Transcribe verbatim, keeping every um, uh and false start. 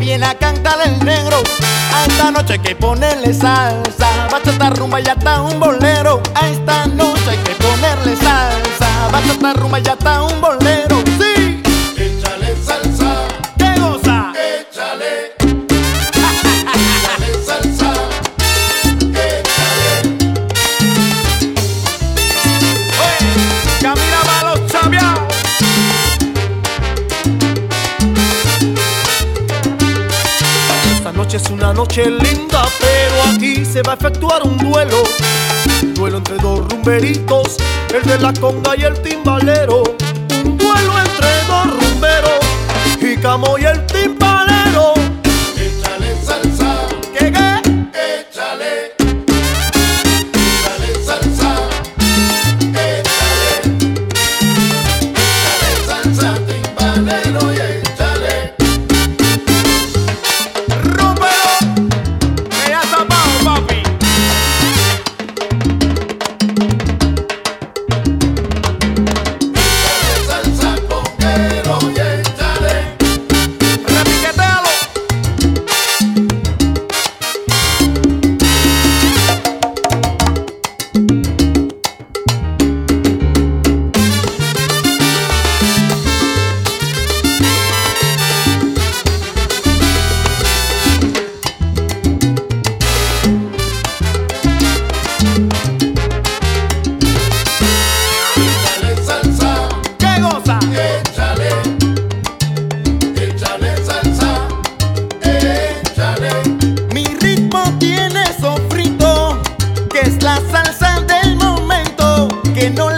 viene a cantar el negro. A esta noche hay que ponerle salsa, bachata, rumba y hasta un bolero. A esta noche hay que ponerle salsa, bachata, rumba y hasta un bolero. Sí, Échale salsa, ¿qué goza? échale. Échale salsa, échale. Oye, camina pa' los chapeados. Esta noche es una noche linda, pero aquí se va a efectuar un duelo. Duelo entre dos rumberitos, el de la conga y el timbalero. Un duelo entre dos rumberos, Jícamo y el timbalero. Échale salsa, ¿Qué qué? échale. Échale salsa, échale. Échale salsa, timbalero y échale. Rómpelo, que ya zapao, papi. Échale salsa, conguero y échale. Repiquetealo. Échale salsa, ¿Qué goza? échale. Échale salsa, échale. Mi ritmo tiene sofrito, que es la salsa del momento, que no